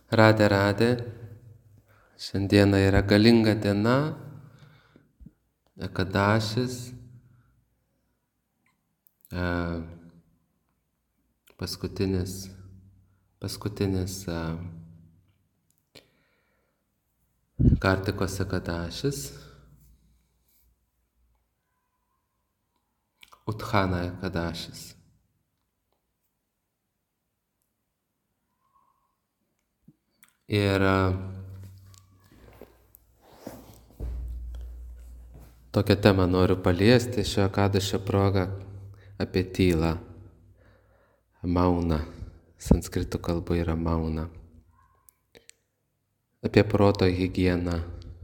Radė, radė. Šiandieną yra galinga diena. Ekadašis. Paskutinis Kartikos ekadašis. Uthana ekadašis. Ir tokią temą noriu paliesti šio ekadašio progą apie tylą. Mauna. Sanskritų kalba yra mauna. Apie proto higieną.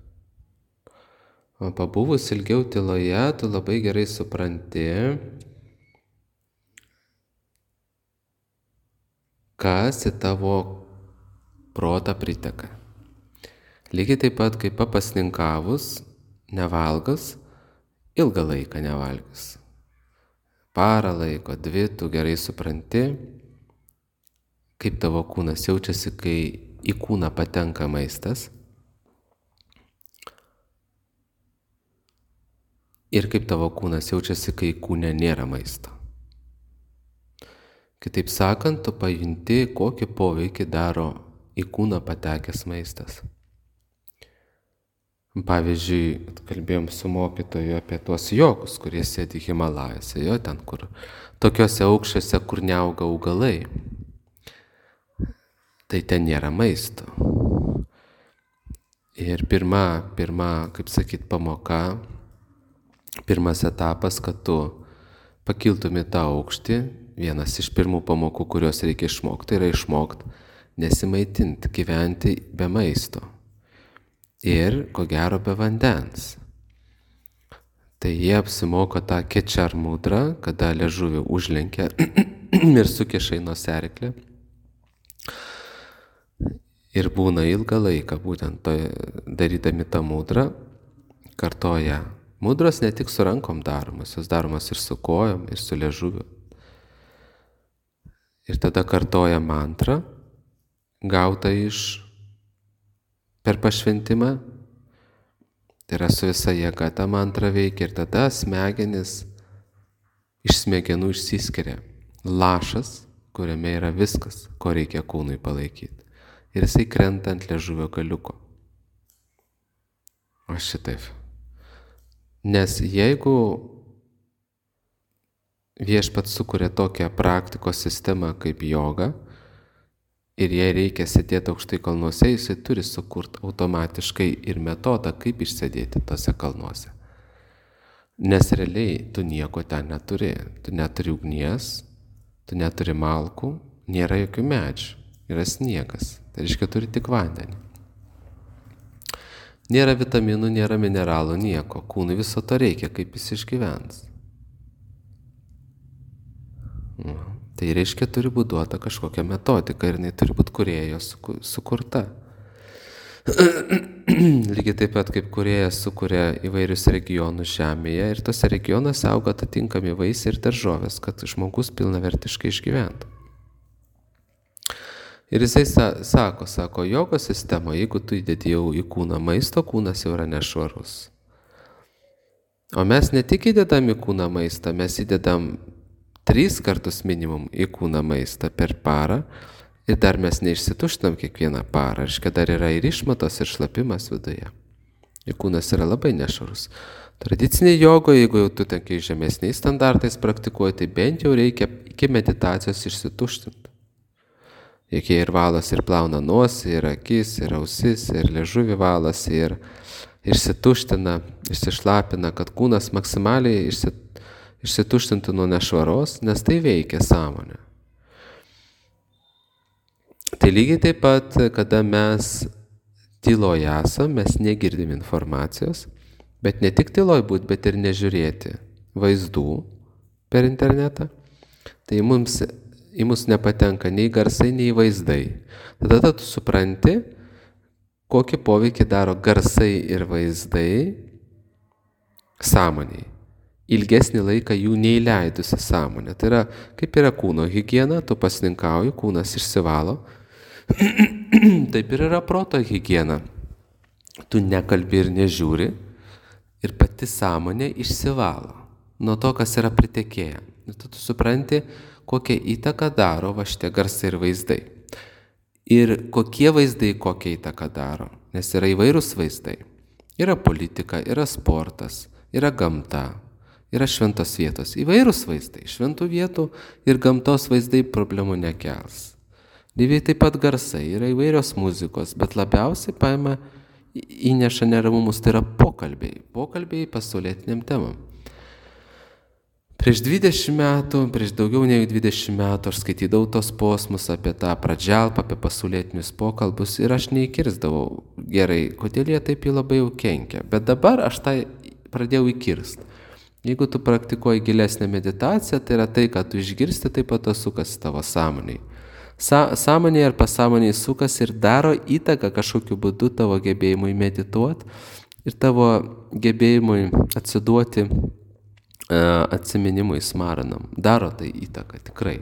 O pabuvus ilgiau tyloje, tu labai gerai supranti, kas į tavo protą priteka. Lygiai taip pat, kaip papasninkavus, nevalgas, ilgą laiką nevalgys. Parą laiko, 2, tu gerai supranti, kaip tavo kūnas jaučiasi, kai į kūną patenka maistas. Ir kaip tavo kūnas jaučiasi, kai kūne nėra maisto. Kitaip sakant, tu pajunti, kokį poveikį daro į kūną patekęs maistas. Pavyzdžiui, kalbėjom su mokytoju apie tuos jogus, kurie sėdi Himalajose, jo ten, kur tokiuose aukščiuose, kur neauga augalai. Tai ten nėra maisto. Ir pirma, kaip sakyt, pamoka, pirmas etapas, kad tu pakiltum į tą aukštį, vienas iš pirmų pamokų, kurios reikia išmokti, yra išmokti nesimaitinti, gyventi be maisto. Ir, ko gero, be vandens. Tai jie apsimoko tą kečar mudrą, kada liežuvį užlenkia ir sukiša į nosiaryklę. Ir būna ilgą laiką, būtent darydami tą mudrą, kartoja. Mudros ne tik su rankom daromas, jos daromas ir su kojom, ir su liežuviu. Ir tada kartoja mantrą, gautą per pašventimą. Tai yra su visa jėga ta mantra veikia ir tada smegenis iš smegenų išsiskiria lašas, kuriame yra viskas, ko reikia kūnui palaikyti. Ir jisai krenta ant liežuvio galiuko. O šitaip. Nes jeigu viešpats sukuria tokią praktikos sistemą kaip joga ir jei reikia sėdėti aukštai kalnuose, jisai turi sukurti automatiškai ir metodą, kaip išsėdėti tose kalnuose. Nes realiai tu nieko ten neturi. Tu neturi ugnies, tu neturi malkų, nėra jokių medžių, yra sniegas. Tai reiškia, turi tik vandenį. Nėra vitaminų, nėra mineralų, nieko. Kūnui viso to reikia, kaip jis išgyvens. Tai reiškia, turi būti duota kažkokia metodika ir jinai turi būti kūrėjo sukurta. Lygiai taip pat kaip kūrėjas sukuria įvairius regionus žemėje ir tose regionuose auga atitinkami vaisiai ir daržovės, kad žmogus pilnavertiškai išgyventų. Ir jisai sako, jogos sistema, jeigu tu įdedi jau į kūną maisto, kūnas jau yra nešvarus. O mes ne tik įdedam į kūną maistą, mes įdedam 3 kartus minimum į kūną maistą per parą ir dar mes neišsituštinam kiekvieną parą. Reiškia, dar yra ir išmatos, ir šlapimas viduje. Ir kūnas yra labai nešvarus. Tradicinė joga, jeigu jau tu tokiais žemesniais standartais praktikuoji, tai bent jau reikia iki meditacijos išsituštinti. Juk jie ir valas, ir plauna nosį, ir akis, ir ausis, ir liežuvį valas, ir išsituština, išsišlapina, kad kūnas maksimaliai išsituštintų nuo nešvaros, nes tai veikia sąmonę. Tai lygiai taip pat, kada mes tyloje esam, mes negirdim informacijos, bet ne tik tyloj būt, bet ir nežiūrėti vaizdų per internetą, tai į mus nepatenka nei garsai, nei vaizdai. Tada tu supranti, kokį poveikį daro garsai ir vaizdai sąmoniai. Ilgesnį laiką jų neįleidusi sąmonė. Tai yra, kaip yra kūno higiena, tu pasninkauji, kūnas išsivalo, taip ir yra proto higiena. Tu nekalbi ir nežiūri ir pati sąmonė išsivalo nuo to, kas yra pritekėję. Ir tu supranti, kokią įtaką daro va šitie garsai ir vaizdai. Ir kokie vaizdai kokią įtaką daro, nes yra įvairūs vaizdai. Yra politika, yra sportas, yra gamta, yra šventos vietos. Įvairūs vaizdai. Šventų vietų ir gamtos vaizdai problemų nekels. Lygiai taip pat garsai, yra įvairios muzikos, bet labiausiai paima įneša neramumus, tai yra pokalbiai. Pokalbiai pasaulietiniam temam. Prieš 20 metų, prieš daugiau nei 20 metų aš skaitydavau tos posmus apie tą pradžialpą, apie pasaulietinius pokalbius ir aš neįkirsdavau gerai, kodėl jie taip jį labai jau kenkia. Bet dabar aš tai pradėjau įkirsti. Jeigu tu praktikuoji gilesnę meditaciją, tai yra tai, kad tu išgirsti, taip pat sukas tavo sąmoniai. Sąmonėje ar pasąmonėje sukas ir daro įtaką kažkokiu būdu tavo gebėjimui medituoti ir tavo gebėjimui atsiduoti atsiminimui smaranam. Daro tai įtaką, tikrai.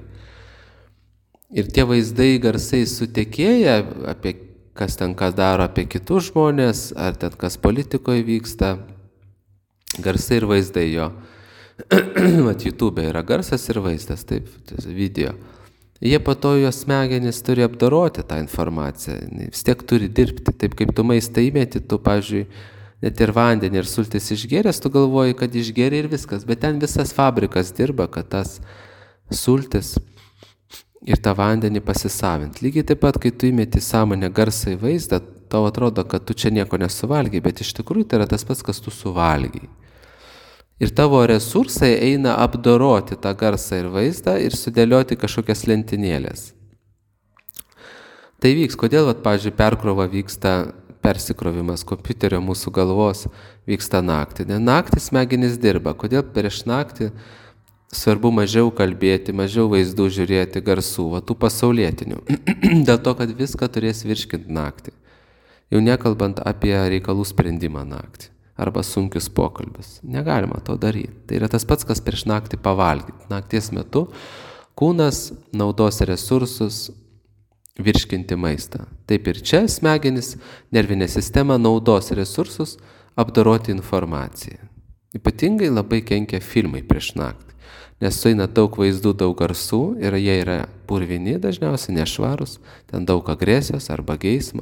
Ir tie vaizdai, garsai sutekėję, apie kas ten kas daro apie kitus žmonės, ar ten kas politikoje vyksta, garsai ir vaizdai jo. Mat, YouTube yra garsas ir vaizdas, taip, video. Jie po to jos smegenys turi apdoroti tą informaciją, vis tiek turi dirbti, taip kaip tu maistą įmeti, tu, pavyzdžiui, net ir vandenį ir sultis išgėręs, tu galvoji, kad išgėrė ir viskas, bet ten visas fabrikas dirba, kad tas sultis ir tą vandenį pasisavint. Lygiai taip pat, kai tu įmeti sąmonę garsą į vaizdą, tau atrodo, kad tu čia nieko nesuvalgiai, bet iš tikrųjų tai yra tas pats, kas tu suvalgiai. Ir tavo resursai eina apdoroti tą garsą ir vaizdą ir sudėlioti kažkokias lentynėlės. Tai vyks, kodėl, pavyzdžiui, perkrova vyksta, persikrovimas kompiuterio mūsų galvos vyksta naktį. Ne naktį smegenys dirba. Kodėl prieš naktį svarbu mažiau kalbėti, mažiau vaizdų žiūrėti, garsų, tų pasaulietinių. Dėl to, kad viską turės virškinti naktį. Jau nekalbant apie reikalų sprendimą naktį arba sunkius pokalbius. Negalima to daryti. Tai yra tas pats, kas prieš naktį pavalgyti. Nakties metu kūnas naudos resursus virškinti maistą. Taip ir čia smegenis, nervinė sistema naudos resursus apdoroti informaciją. Ypatingai labai kenkia filmai prieš naktį, nes sueina daug vaizdų, daug garsų ir jie yra purvini, dažniausiai nešvarus, ten daug agresijos arba geismo,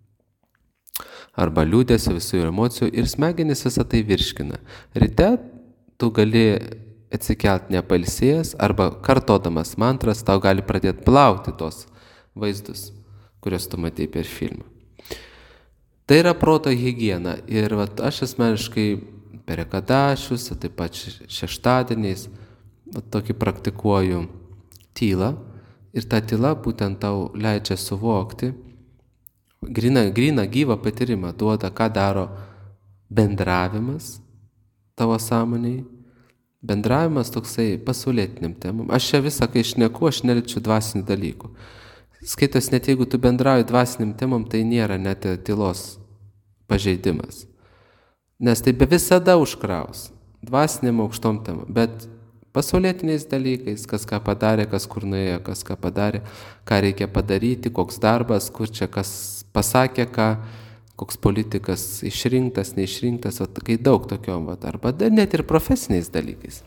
arba liūdesio, visų emocijų ir smegenis visą tai virškina. Ryte tu gali atsikelt nepailsėjęs arba kartodamas mantras tau gali pradėti plauti tos vaizdus, kuriuos tu matei per filmą. Tai yra proto higiena ir aš asmeniškai per ekadašius, taip pat šeštadieniais tokį praktikuoju tylą ir ta tyla būtent tau leidžia suvokti, gryną gyvą patyrimą duoda, ką daro bendravimas tavo sąmoniai, bendravimas toksai pasaulietiniam temam. Aš čia visą, kai šneku, aš neliečiu dvasinių dalykų. Skaitos, net jeigu tu bendrauji dvasiniam temam, tai nėra net tylos pažeidimas. Nes tai visada užkraus dvasiniam aukštom temam, bet pasaulietiniais dalykais, kas ką padarė, kas kur nuėjo, kas ką padarė, ką reikia padaryti, koks darbas, kur čia kas pasakė, ką, koks politikas išrinktas, neišrinktas, kai daug tokiom, arba net ir profesiniais dalykais.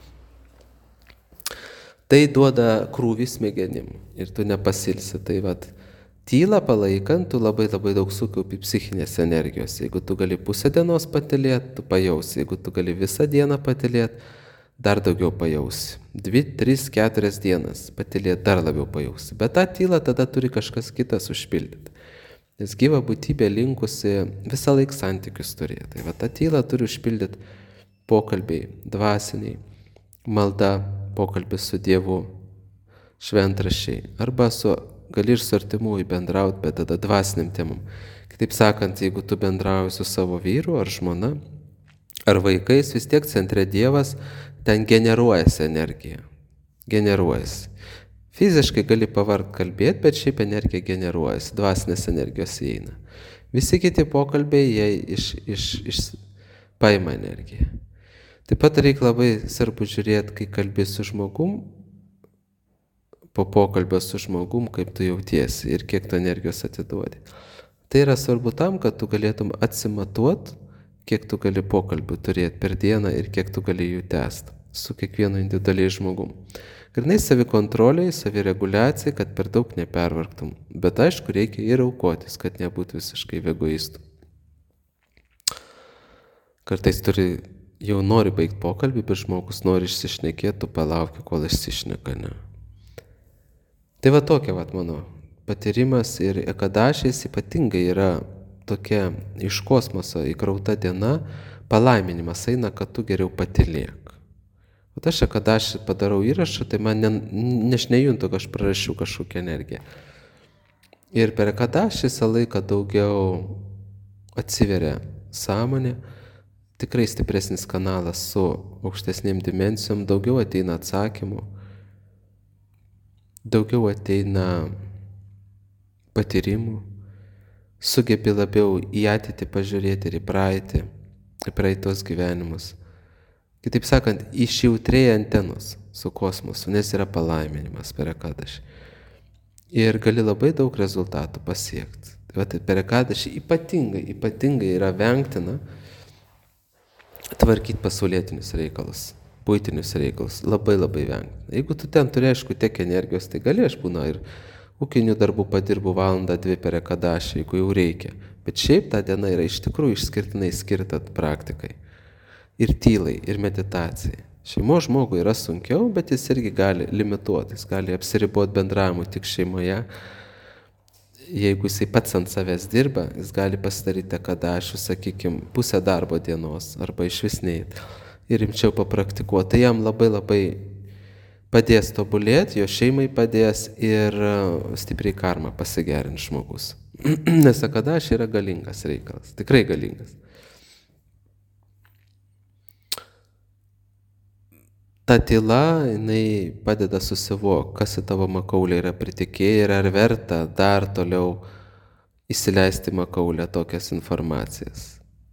Tai duoda krūvį smegenim ir tu nepasilsi. Tai tylą palaikant, tu labai daug sukaupi psichinės energijos. Jeigu tu gali pusę dienos patylėti, tu pajausi. Jeigu tu gali visą dieną patylėti, dar daugiau pajausi. 2, 3, 4 dienas patylėti dar labiau pajausi. Bet tą tylą tada turi kažkas kitas užpildyti. Nes gyva būtybė linkusi visą laiką santykius turėti. Tai tą tylą turi užpildyti pokalbiai, dvasiniai, malda, pokalbis su Dievu, šventraščiai, arba gali ir su artimųjų bendrauti, bet tada dvasiniam temam. Kitaip sakant, jeigu tu bendrauji su savo vyru ar žmona, ar vaikais, vis tiek centre Dievas, ten generuojasi energija. Generuojasi. Fiziškai gali pavart kalbėti, bet šiaip energija generuojasi, dvasinės energijos įeina. Visi kiti pokalbiai, jie paima energiją. Taip pat reikia labai svarbu žiūrėti, kai kalbi su žmogum, po pokalbio su žmogum, kaip tu jautiesi ir kiek tu energijos atiduodi. Tai yra svarbu tam, kad tu galėtum atsimatuot, kiek tu gali pokalbių turėti per dieną ir kiek tu gali jų tęsti su kiekvienu individualiai žmogum. Grinai savikontroliai, savireguliacijai, kad per daug nepervargtum. Bet aišku, reikia ir aukotis, kad nebūtų visiškai egoistų. Kartais jau nori baigti pokalbį, bet žmogus nori išsišnekėti, tu palauki, kol išsišneka, ne? Tai va tokia mano patyrimas ir ekadašiais ypatingai yra tokia iš kosmoso įkrauta diena, palaiminimas eina, kad tu geriau patylėk. O aš ekadašį padarau įrašą, tai man aš nejuntu, kad aš prarašiu kažkokią energiją. Ir per ekadašį visą laiką daugiau atsiveria sąmonė, tikrai stipresnis kanalas su aukštesnėm dimensijom, daugiau ateina atsakymų, daugiau ateina patyrimų, sugebi labiau į ateitį pažiūrėti ir į praeitos gyvenimus. Kitaip sakant, išjautrėja antenos su kosmosu, nes yra palaiminimas per ekadašį. Ir gali labai daug rezultatų pasiekti. Tai per ekadašį ypatingai yra vengtina tvarkyti pasaulietinius reikalus, buitinius reikalus, labai vengtina. Jeigu tu ten turi, aišku, tiek energijos, tai gali, aš būna ir ūkinių darbų padirbu 1-2 per ekadašį, jeigu jau reikia. Bet šiaip ta diena yra iš tikrųjų išskirtinai skirta praktikai. Ir tylai, ir meditacijai. Šeimos žmogui yra sunkiau, bet jis irgi gali limituotis, gali apsiriboti bendravimu tik šeimoje. Jeigu jisai pats ant savęs dirba, jis gali pasidaryti ekadašių, sakykime, pusę darbo dienos arba išvis neit ir rimčiau papraktikuoti. Tai jam labai padės tobulėti, jo šeimai padės ir stipriai karmą pasigerins žmogus. Nes ekadašiai yra galingas reikalas, tikrai galingas. Ta tyla, jinai padeda susivokti, kas į tavo makaulę yra pritikėję ir ar verta dar toliau įsileisti makaulę tokias informacijas.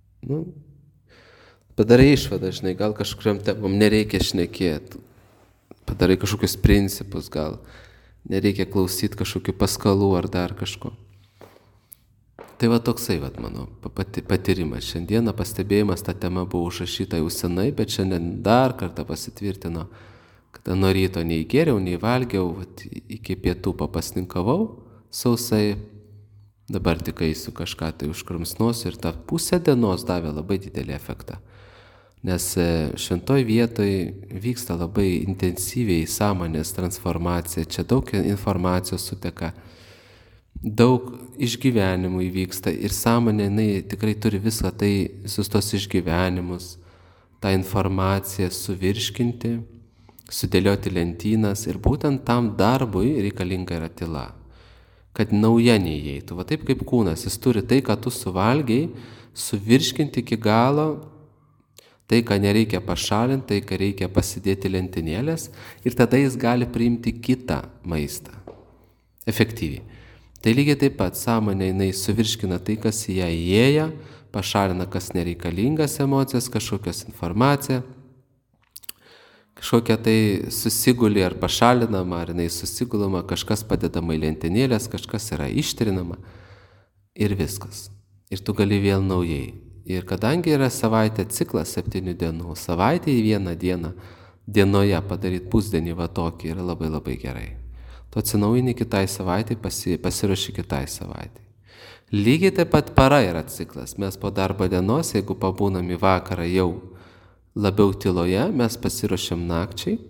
Padarai išvadą, žinai, gal kažkuriam temam nereikia šnekėti, padarai kažkokius principus, gal nereikia klausyti kažkokių paskalų ar dar kažko. Tai va toksai mano patyrimas. Šiandieną pastebėjimas, ta tema buvo užrašyta jau senai, bet šiandien dar kartą pasitvirtino, kad nuo ryto nei gėriau, nei valgiau, iki pietų papasninkavau sausai, dabar tik eisiu kažką tai užkrumsnosiu ir ta pusė dienos davė labai didelį efektą. Nes šventoj vietoj vyksta labai intensyviai sąmonės transformacija, čia daug informacijos suteka, daug išgyvenimų įvyksta ir sąmonė, jinai tikrai turi visą tai, visus tos išgyvenimus, tą informaciją suvirškinti, sudėlioti lentynas ir būtent tam darbui reikalinga yra tyla, kad nauja neįeitų. Va taip kaip kūnas, jis turi tai, ką tu suvalgiai, suvirškinti iki galo, tai, ką nereikia pašalinti, tai, ką reikia pasidėti lentynėlės ir tada jis gali priimti kitą maistą efektyviai. Tai lygiai taip pat sąmonė jinai suvirškina tai, kas į ją įėja, pašalina kas nereikalingas emocijas, kažkokios informacija, kažkokia tai susiguli ar pašalinama, ar jinai susigulama, kažkas padedama į lentynėlės, kažkas yra ištrinama ir viskas. Ir tu gali vėl naujai. Ir kadangi yra savaitė ciklas 7 dienų, savaitė į vieną dieną, dienoje padaryti pusdienį va tokį yra labai gerai. Tu atsinaujini kitai savaitai, pasiruoši kitai savaitai. Lygiai taip pat para yra ciklas. Mes po darbo dienos, jeigu pabūnam į vakarą jau labiau tyloje, mes pasiruošiam nakčiai.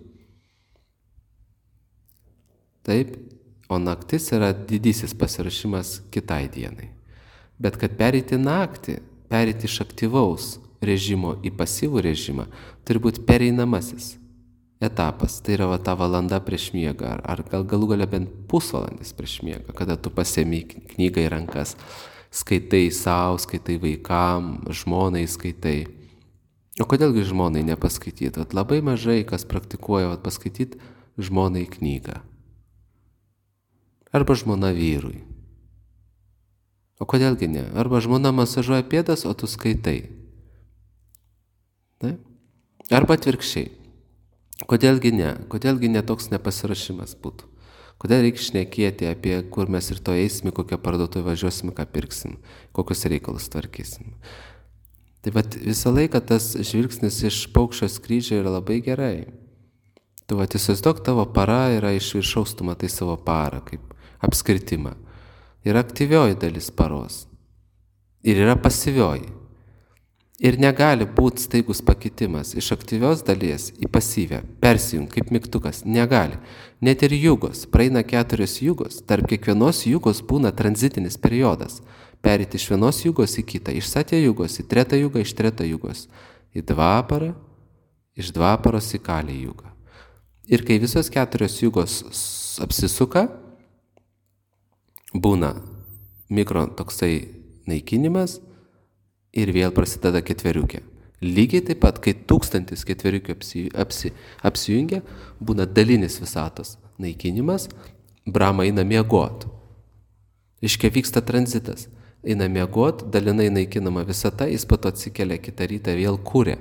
Taip, o naktis yra didysis pasiruošimas kitai dienai. Bet kad pereiti naktį, pereiti iš aktyvaus režimo į pasyvų režimą, turi būti pereinamasis etapas. Tai yra ta valanda prieš miegą, ar galų gale bent pusvalandis prieš miegą, kada tu pasiemi knygą į rankas, skaitai savo, skaitai vaikam, žmonai skaitai. O kodėlgi žmonai nepaskaityti? Labai mažai kas praktikuoja paskaityti žmonai knygą. Arba žmona vyrui. O kodėlgi ne? Arba žmona masažuoja pėdas, o tu skaitai. Ne? Arba atvirkščiai. Kodėlgi ne? Kodėlgi ne toks nepasirašymas būtų? Kodėl reikia šnekėti apie, kur mes rytoj eisim, kokią parduotuvę važiuosim, ką pirksim, kokius reikalus tvarkysim. Tai vat visą laiką tas žvilgsnis iš paukščio skrydžio yra labai gerai. Tu vat įsivaizduok, tavo para yra iš viršaus, tu matai savo parą kaip apskritimą. Yra aktyvioji dalis paros ir yra pasyvioji. Ir negali būti staigus pakitimas iš aktyvios dalies į pasyvę, persijung kaip mygtukas, negali. Net ir jugos, praeina 4 jugos, tarp kiekvienos jugos būna tranzitinis periodas. Perėti iš vienos jugos į kitą, iš satya jugos į tretą jugą, iš treta jugos į dvaparą, iš dvaparos į kalį jugą. Ir kai visos 4 jugos apsisuka, būna mikro toksai naikinimas, ir vėl prasideda 4. Lygiai taip pat, kai 1000 4 apsijungia, būna dalinis visatos naikinimas, Brahma eina miegot. Iškia vyksta tranzitas. Eina miegot, dalinai naikinama visata, jis po to atsikelia kitą rytą, vėl kūrė.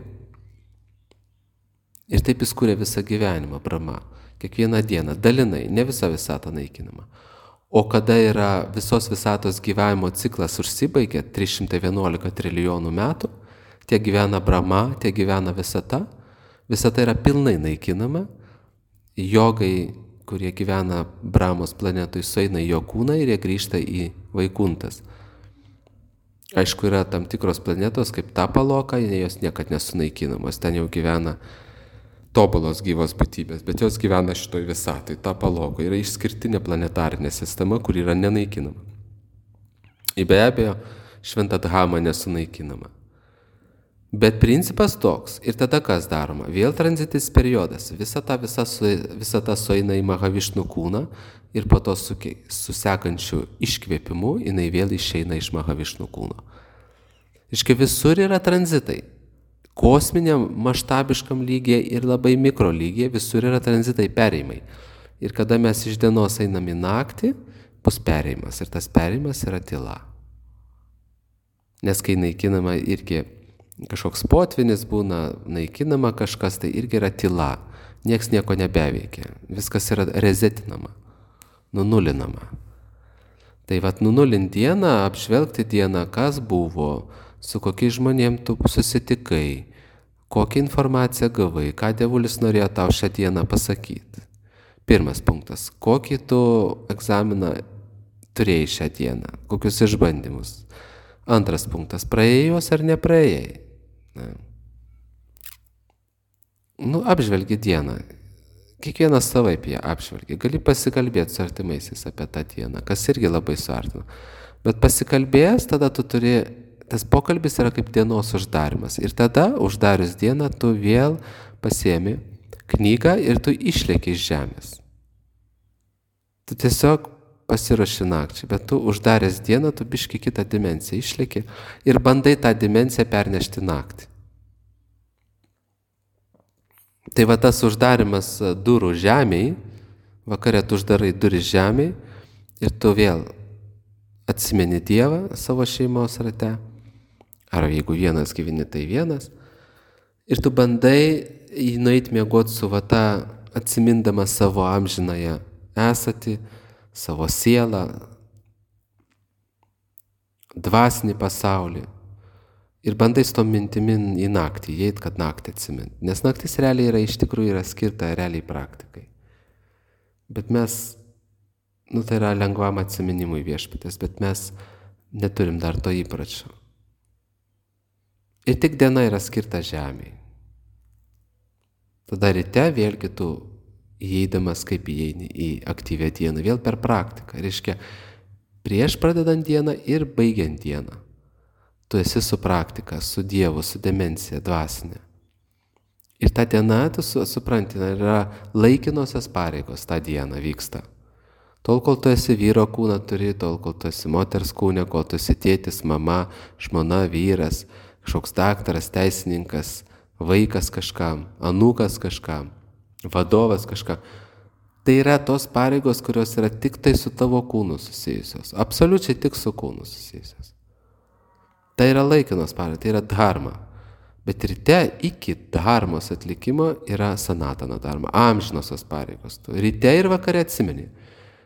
Ir taip jis kūrė visą gyvenimą, Brahma. Kiekvieną dieną, dalinai, ne visa visata naikinama. O kada yra visos visatos gyvavimo ciklas užsibaigė 311 trilijonų metų, tiek gyvena Brahma, tiek gyvena visata yra pilnai naikinama, jogai, kurie gyvena Brahmos planetui, sueina į jo kūną ir jie grįžta į Vaikuntas. Aišku, yra tam tikros planetos kaip Tapaloka, jos niekad nesunaikinamos, ten jau gyvena tobulos gyvos būtybės, bet jos gyvena šitoj visatoj, Tapalokoje. Yra išskirtinė planetarinė sistema, kur yra nenaikinama. Ir be abejo, Šventadhama nesunaikinama. Bet principas toks. Ir tada kas daroma? Vėl tranzitis periodas. Visata sueina į Mahavišnų kūną ir po to su sekančiu iškvėpimu jinai vėl išeina iš Mahavišnų kūno. Iškai visur yra tranzitai. Kosminiam, maštabiškam lygyje ir labai mikro lygyje visur yra tranzitai, perėjimai. Ir kada mes iš dienos einam į naktį, bus perėjimas. Ir tas perėjimas yra tyla. Nes kai naikinama irgi kažkoks potvinis būna, naikinama kažkas, tai irgi yra tyla. Nieks nieko nebeveikia. Viskas yra resetinama, nunulinama. Tai vat nunulint dieną, apžvelgti dieną, kas buvo, su kokiais žmonėm tu susitikai, kokią informaciją gavai, ką Dievulis norėjo tau šią dieną pasakyti. Pirmas punktas, kokį tu egzaminą turėjai šią dieną, kokius išbandymus. Antras punktas, praėjai juos ar nepraėjai. Apžvelgi dieną. Kiekvienas savaip ją apžvelgi. Gali pasikalbėti su artimaisiais apie tą dieną, kas irgi labai suartina. Bet pasikalbėjęs, tada tu turi, tas pokalbis yra kaip dienos uždarimas. Ir tada, uždarius dieną, tu vėl pasiemi knygą ir tu išleki iš žemės. Tu tiesiog pasiruoši nakčiai, bet tu uždaręs dieną, tu biški kitą dimensiją išleki ir bandai tą dimensiją pernešti naktį. Tai va tas uždarimas durų žemėj, vakare tu uždarai duris žemėj ir tu vėl atsimeni Dievą savo šeimos rate, ar jeigu vienas gyveni, tai vienas, ir tu bandai nueit miegot su va ta atsimindama savo amžinąją esatį, savo sielą, dvasinį pasaulį. Ir bandai su tom mintimin į naktį, įeit, kad naktį atsimint. Nes naktis realiai yra iš tikrųjų yra skirta realiai praktikai. Bet mes, tai yra lengvam atsiminimui viešpatės, bet mes neturim dar to įpračio. Ir tik diena yra skirta žemėj. Tada ryte vėlgi tu įeidamas kaip įeini į aktyvią dieną, vėl per praktiką. Reiškia, prieš pradedant dieną ir baigiant dieną. Tu esi su praktika, su Dievu, su demencija, dvasinė. Ir ta diena, tu supranti, yra laikinosios pareigos tą dieną vyksta. Tol, kol tu esi vyro kūną turi, tol, kol tu esi moters kūne, kol tu esi tėtis, mama, žmona, vyras, kažkoks daktaras, teisininkas, vaikas kažkam, anūkas kažkam, vadovas kažkam. Tai yra tos pareigos, kurios yra tik tai su tavo kūnu susijusios. Absoliučiai tik su kūnu susijusios. Tai yra laikinos pareigos, tai yra dharma. Bet ryte iki dharmos atlikimo yra sanatana dharma, amžinosios pareigos. Tu ryte ir vakare atsimeni.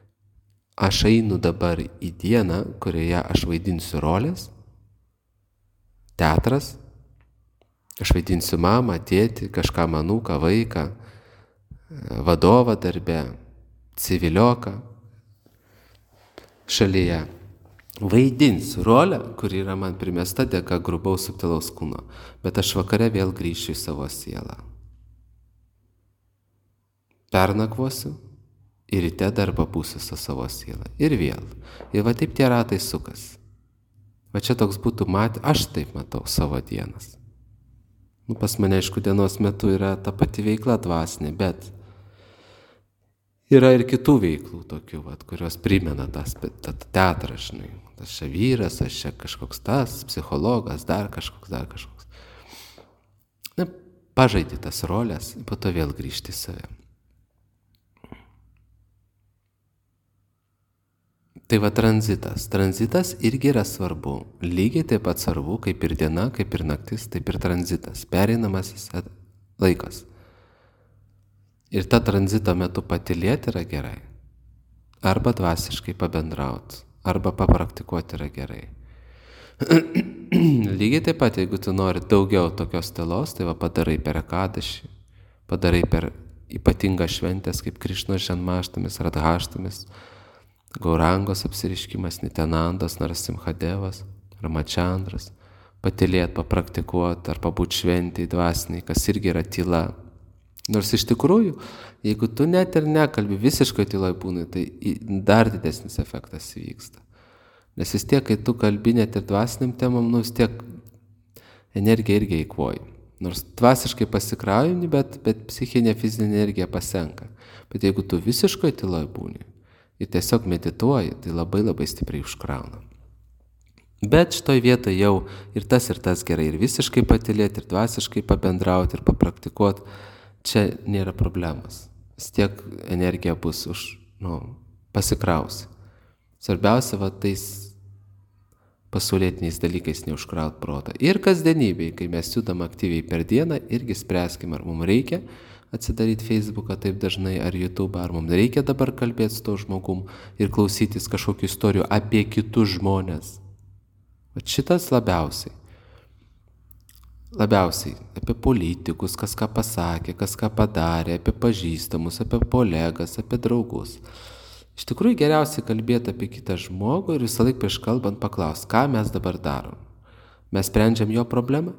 aš einu dabar į dieną, kurioje aš vaidinsiu rolės, teatras, aš vaidinsiu mamą, tėtį, kažką anūką, vaiką, vadovą darbe, civilioką šalyje. Vaidinsiu rolę, kuri yra man primesta dėka grubaus subtilaus kūno, bet aš vakare vėl grįšiu į savo sielą. Pernakvosiu ir ryte dar pabūsiu su savo siela. Ir vėl. Ir va taip tie ratai sukas. Va čia toks būtų aš taip matau savo dienas. Pas mane, aišku, dienos metu yra ta pati veikla dvasinė, bet yra ir kitų veiklų tokių, kurios primena tą teatrą, žinai. Aš čia vyras, aš čia kažkoks tas, psichologas, dar kažkoks. Pažaidži tas rolės, po to vėl grįžti į save. Tai va tranzitas. Tranzitas irgi yra svarbu. Lygiai taip pat svarbu, kaip ir diena, kaip ir naktis, taip ir tranzitas. Pereinamasis laikas. Ir tą tranzito metu patylėti yra gerai. Arba dvasiškai pabendrauti, arba papraktikuoti yra gerai. Lygiai taip pat, jeigu tu nori daugiau tokios tylos, tai va padarai per Ekadašį, padarai per ypatingas šventės kaip Krišnos Žanmaštamis, Radhaštamis, Gaurangos apsiriškimas, Nityanandos, Narasimhadevas, Ramachandras, patylėti, papraktikuoti ar pabūti šventėj dvasiniai, kas irgi yra tyla. Nors iš tikrųjų, jeigu tu net ir nekalbi, visiškai tyloj būni, tai dar didesnis efektas vyksta. Nes vis tiek, kai tu kalbi net ir dvasiniam temam, vis tiek energija irgi eikvoji. Nors dvasiškai pasikrauni, bet psichinė, fizinė energija pasenka. Bet jeigu tu visiškai tyloj būni ir tiesiog medituoji, tai labai labai stipriai užkrauna. Bet šitoj vietoje jau ir tas gerai, ir visiškai patylėti, ir dvasiškai pabendrauti, ir papraktikuoti. Čia nėra problemos. Vis tiek energija bus pasikrausi. Svarbiausia, tais pasaulietiniais dalykais neužkraut protą. Ir kasdienybėj, kai mes judam aktyviai per dieną, irgi spręskim, ar mums reikia atsidaryti Facebooką taip dažnai, ar YouTube, ar mums reikia dabar kalbėti su to žmogum ir klausytis kažkokių istorijų apie kitus žmonės. Bet šitas labiausiai apie politikus, kas ką pasakė, kas ką padarė, apie pažįstamus, apie kolegas, apie draugus. Iš tikrųjų geriausiai kalbėti apie kitą žmogų ir visą laiką prieš kalbant paklausti, ką mes dabar darom. Mes sprendžiam jo problemą?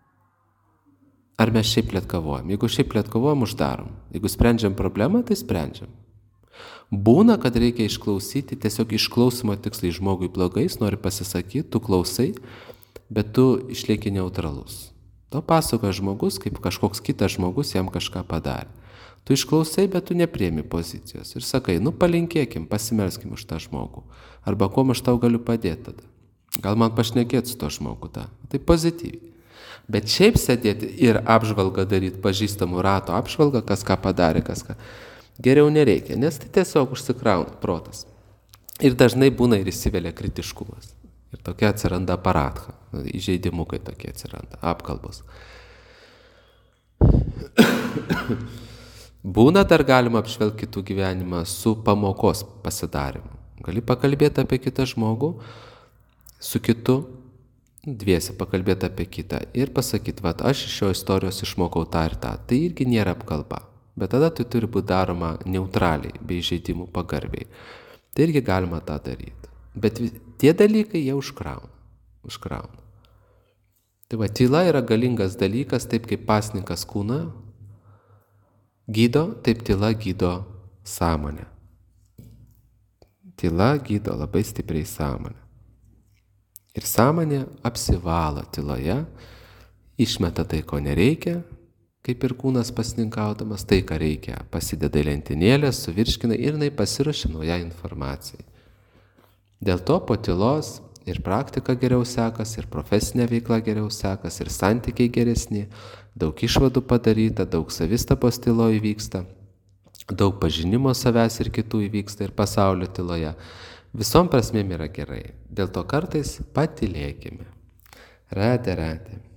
Ar mes šiaip plėtkavojam? Jeigu šiaip plėtkavojam, uždarom. Jeigu sprendžiam problemą, tai sprendžiam. Būna, kad reikia išklausyti, tiesiog išklausimo tiksliai žmogui blogais, nori pasisakyti, tu klausai, bet tu išlieki neutralus. To pasakoja žmogus, kaip kažkoks kitas žmogus jam kažką padarė. Tu išklausai, bet tu nepriemi pozicijos. Ir sakai, palinkėkim, pasimelskim už tą žmogų. Arba kuom aš tau galiu padėti tada. Gal man pašnekėti su to žmogu tą. Tai pozityviai. Bet šiaip sėdėti ir apžvalgą daryti, pažįstamų rato apžvalgą, kas ką padarė, kas ką. Geriau nereikia, nes tai tiesiog užsikrauna protas. Ir dažnai būna ir įsivelia kritiškumas. Ir tokia atsiranda aparatha, įžeidimukai tokie atsiranda, apkalbos. Būna dar galima apžvelgti kitų gyvenimą su pamokos pasidarimu. Gali pakalbėti apie kitą žmogų, su kitu, dviese pakalbėti apie kitą ir pasakyti, aš iš šio istorijos išmokau tą ir tą. Tai irgi nėra apkalba, bet tada tai turi būti daroma neutraliai, be įžeidimų, pagarbiai. Tai irgi galima tą daryti. Bet tie dalykai jie užkrauna. Tai va, tyla yra galingas dalykas, taip kaip pasninkas kūną gydo, taip tyla gydo sąmonę. Tyla gydo labai stipriai sąmonę. Ir sąmonė apsivalo tyloje, išmeta tai, ko nereikia, kaip ir kūnas pasninkaudamas, tai, ką reikia, pasideda į lentynėlę, suvirškina ir jinai pasiruošia naujai informacijai. Dėl to po tylos ir praktika geriau sekas, ir profesinė veikla geriau sekas, ir santykiai geresni, daug išvadų padaryta, daug savistabos tyloje įvyksta, daug pažinimo savęs ir kitų įvyksta ir pasaulio tyloje. Visom prasmėm yra gerai. Dėl to kartais patylėkime. Radė.